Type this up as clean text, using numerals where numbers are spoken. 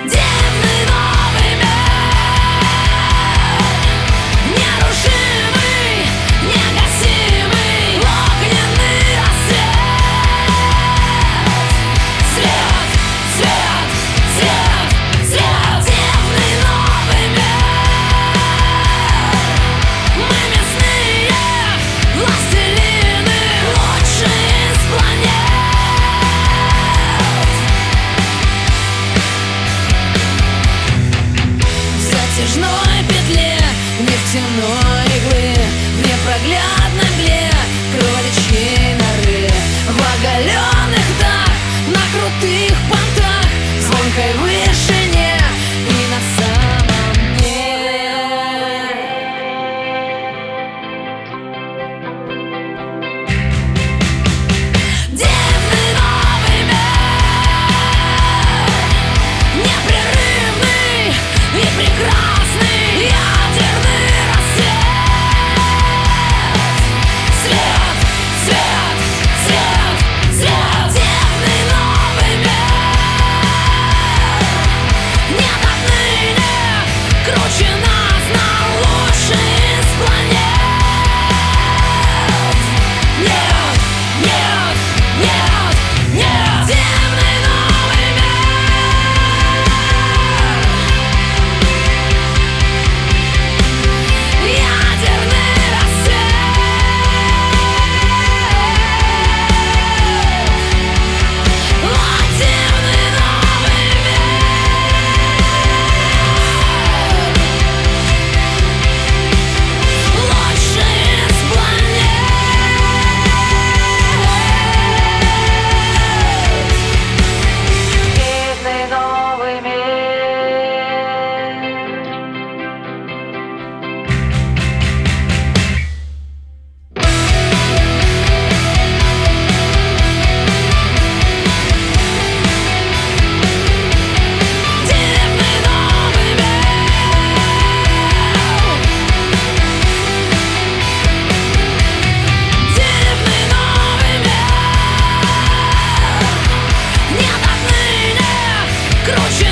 Дивный новый мир, нерушимый, негасимый, огненный рассвет. Свет, свет, свет, свет. Дивный новый мир. Мы мясные властелины, лучшие из планет. В затяжной петле нефтяной иглы, в непроглядной мгле кроличьей норы, в оголенных дах, на крутых понтах, в звонкой вышине и на самом дне. Дивный новый мир, непрерывный и прекрасный, ядерный рассвет. Свет, свет, свет, свет. Дивный новый мир. Нет отныне круче нас, нам лучше из планет. Нет, нет, нет, нет. Дивный новый мир. Ядерный рассвет. О, дивный новый мир. Лучший из планет. Дивный новый мир. Дивный новый мир. Дивный новый мир. Нет отныне круче